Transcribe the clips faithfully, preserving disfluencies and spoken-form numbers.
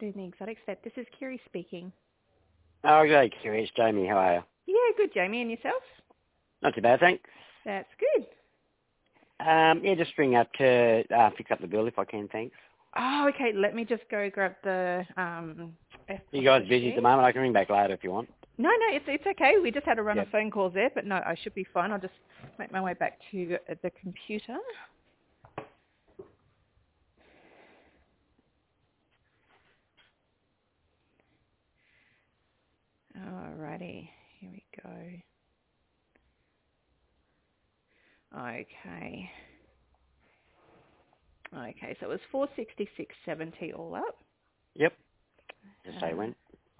afternoon, the Exotic Vet. This is Kiri speaking. Oh, okay, Kiri. It's Jamie. How are you? Yeah, good, Jamie. And yourself? Not too bad, thanks. That's good. Um, yeah, just ring up to uh, fix up the bill if I can, thanks. Oh, okay. Let me just go grab the... Um, You guys busy at the moment? I can ring back later if you want. No, no, it's it's okay. We just had a run Yep. of phone calls there, but no, I should be fine. I'll just make my way back to the computer. Alrighty, here we go. Okay. Okay, so it was four sixty-six seventy all up. Yep. Just say Uh, when.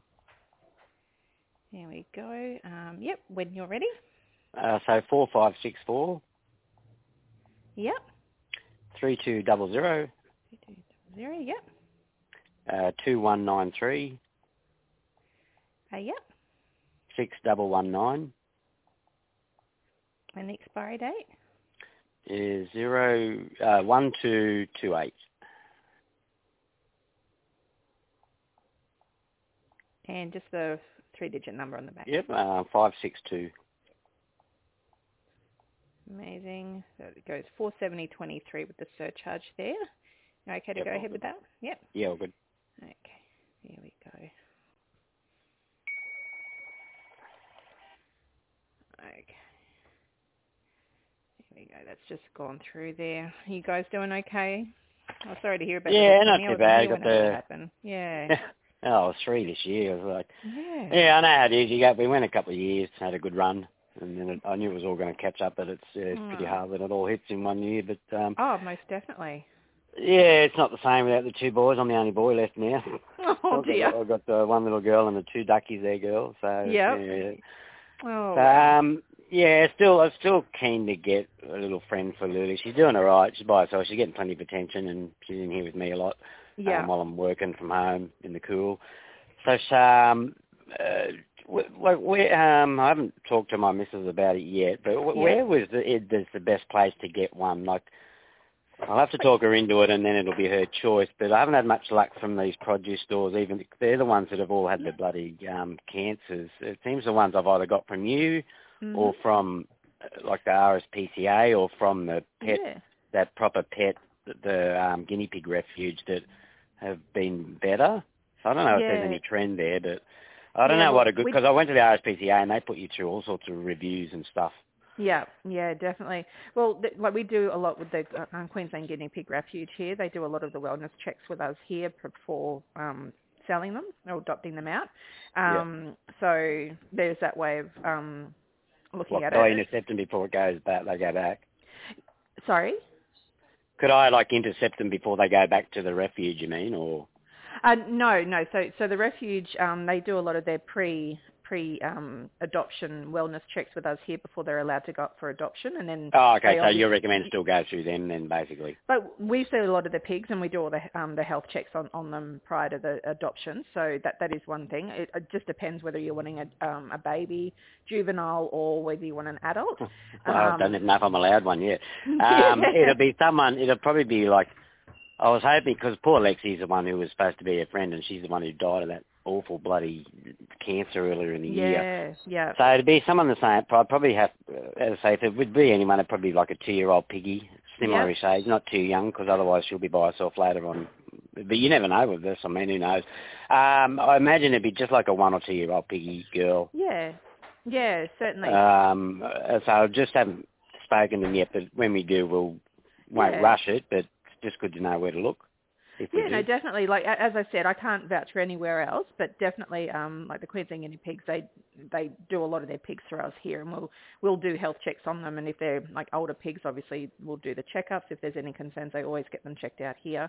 There we go. Um, yep, when you're ready. Uh, so four five six four Yep. three two double zero Two, two, double zero. Yep. uh, two one nine three Uh, yep. six double one nine And the expiry date. is zero uh, one two two eight. And just the three-digit number on the back. Yep. Uh, five six two. Amazing. So it goes four seventy twenty-three with the surcharge there. You okay to Yep, go all ahead good. with that? Yep. Yeah, all good. Okay. Here we go. Okay. Here we go. That's just gone through there. Are you guys doing okay? I'm sorry to hear about Yeah, the, not the too meal, bad. the meal Got whenever that the happened. Yeah. oh three this year. I was like, Yeah. yeah, I know how it is. You go, we went a couple of years, had a good run, and then it, I knew it was all going to catch up, but it's, uh, it's pretty Oh. hard when it all hits in one year. But um, oh, most definitely. yeah, it's not the same without the two boys. I'm the only boy left now. Oh, I've dear. got, I've got the one little girl and the two duckies there, girl. So Yep. yeah. Oh, So, wow. um, yeah, still, I'm still keen to get a little friend for Lily. She's doing all right. She's by herself. She's getting plenty of attention, and she's in here with me a lot Yeah. um, while I'm working from home in the cool. So, um, uh, where, where, um, I haven't talked to my missus about it yet, but wh- Yeah. where was the, is the best place to get one? Like, I'll have to talk her into it, and then it'll be her choice. But I haven't had much luck from these produce stores. Even they're the ones that have all had the bloody um, cancers. It seems the ones I've either got from you, Mm-hmm. or from uh, like the R S P C A, or from the pet, Yeah. that proper pet, the um, guinea pig refuge that have been better. So I don't know if there's Yeah. any trend there, but I don't Yeah, know well, what a good, we- because I went to the R S P C A and they put you through all sorts of reviews and stuff. Yeah, yeah, definitely. Well, th- like we do a lot with the uh, um, Queensland Guinea Pig Refuge here. They do a lot of the wellness checks with us here before um, selling them or adopting them out. Um, So there's that way of um, looking What, at could I it. intercept them before it goes back, they go back? Sorry? Could I, like, intercept them before they go back to the refuge, you mean, or? Uh, no, no. So, so the refuge, um, they do a lot of their pre pre um, adoption wellness checks with us here before they're allowed to go up for adoption, and then Oh, okay, they so you obvi- recommend still go through them then, basically? But we see a lot of the pigs, and we do all the um, the health checks on, on them prior to the adoption. So that that is one thing. It, it just depends whether you're wanting a um, a baby, juvenile, or whether you want an adult. I Um, don't even know if I'm allowed one yet. yeah. Um, it'll be someone, it'll probably be like, I was hoping, because poor Lexi's the one who was supposed to be a friend, and she's the one who died of that awful bloody cancer earlier in the year. Yeah, yeah. So it'd be someone the same. I'd probably have, uh, as I say, if it would be anyone, it'd probably be like a two-year-old piggy, similar-ish age, not too young, because otherwise she'll be by herself later on. But you never know with this. I mean, who knows? Um, I imagine it'd be just like a one or two-year-old piggy girl. Yeah, yeah, certainly. Um, uh, so I just haven't spoken to them yet, but when we do, we'll won't Yeah. rush it. But it's just good to know where to look. If we Yeah, do. no, definitely. Like a- as I said, I can't vouch for anywhere else, but definitely, um, like the Queensland Guinea Pigs, they they do a lot of their pigs for us here, and we'll we'll do health checks on them. And if they're like older pigs, obviously we'll do the checkups. If there's any concerns, they always get them checked out here.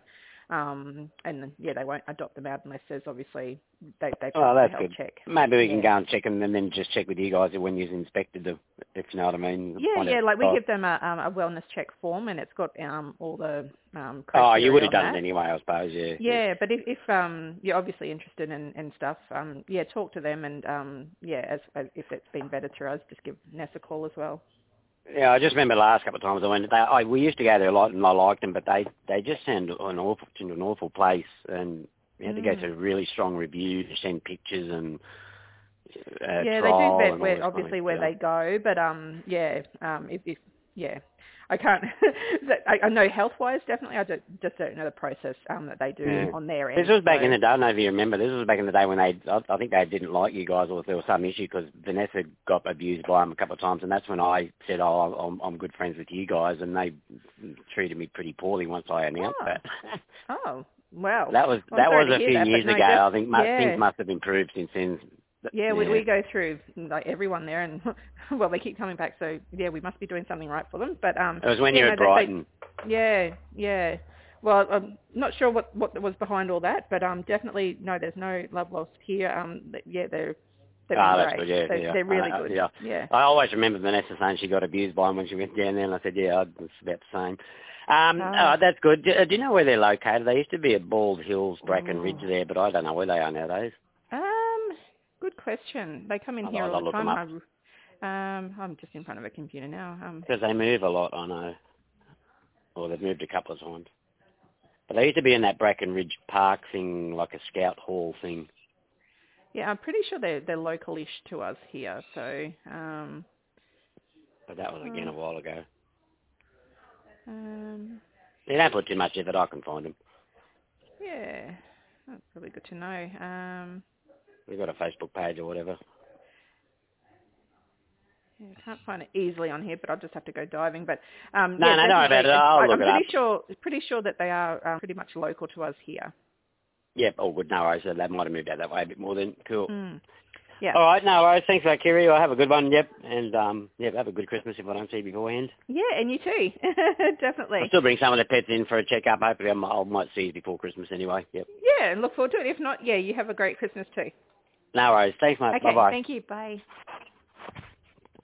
Um, and then, yeah, they won't adopt them out unless there's obviously they they Oh, pass the that's health good. check. Maybe we Yeah. can go and check them and then just check with you guys when you've inspected them, if you know what I mean. Yeah, Find yeah, out- like we oh, give them a, um, a wellness check form, and it's got um, all the um, oh, criteria you would have on done that. it anyway, I suppose, yeah. Yeah, but if, if um, you're obviously interested in, in stuff, um, yeah, talk to them, and um, yeah, as, as if it's been better through us, just give Ness a call as well. Yeah, I just remember the last couple of times I went, they, I, we used to go there a lot and I liked them, but they, they just send an awful, into an awful place, and You had mm. to go through really strong reviews, send pictures and uh, yeah, they do vet where obviously where they go, but um, yeah, um, if, if yeah, I can't. I, I know health wise, definitely. I don't, just don't know the process um that they do yeah. on their end. This was back so. in the day. I don't know if you remember. This was back in the day when they. I, I think they didn't like you guys, or if there was some issue because Vanessa got abused by them a couple of times, and that's when I said, "Oh, I'm, I'm good friends with you guys," and they treated me pretty poorly once I announced Oh. that. Oh, well. That was Well, that was a few that, years no, ago. just, I think mu- yeah. things must have improved since then. Yeah, yeah. we, we go through like everyone there, and well, they keep coming back. So yeah, we must be doing something right for them. But um, it was when yeah, you were no, at Brighton. They, yeah, yeah. Well, I'm not sure what what was behind all that, but um, definitely no, there's no love lost here. Um, yeah, they're they've been Oh, great. that's good, yeah, They're, yeah. they're really I, good. yeah. yeah. I always remember Vanessa saying she got abused by him when she went down there, and I said, yeah, it's about the same. Um, Ah. oh, that's good. Do, do you know where they're located? They used to be at Bald Hills, Bracken Ooh. Ridge there, but I don't know where they are nowadays. Um, good question. They come in I'll, here I'll all the look them up. time. I, um, I'm just in front of a computer now. Um, Because they move a lot, I know. Or they've moved a couple of times. But they used to be in that Bracken Ridge Park thing, like a scout hall thing. yeah, I'm pretty sure they're they're local-ish to us here. So, um, But that was, again, a while ago. um, They don't put too much effort, I can find them. yeah, that's probably good to know. Um, We've got a Facebook page or whatever. yeah, I can't find it easily on here, but I'll just have to go diving. But um, No, yeah, no, don't worry about it. I'll I, look I'm it pretty up. sure pretty sure that they are um, pretty much local to us here. Yep, all good. No worries. So they might have moved out that way a bit more then. Cool. Mm. Yeah. All right, no worries. Thanks for that, Kiri. I'll have a good one. Yep. And, um, yep, have a good Christmas if I don't see you beforehand. Yeah, and you too. Definitely. I'll still bring some of the pets in for a check-up. Hopefully I might, I might see you before Christmas anyway. Yep. Yeah, and look forward to it. If not, yeah, you have a great Christmas too. No worries. Thanks, mate. Okay, Bye-bye. thank you. Bye.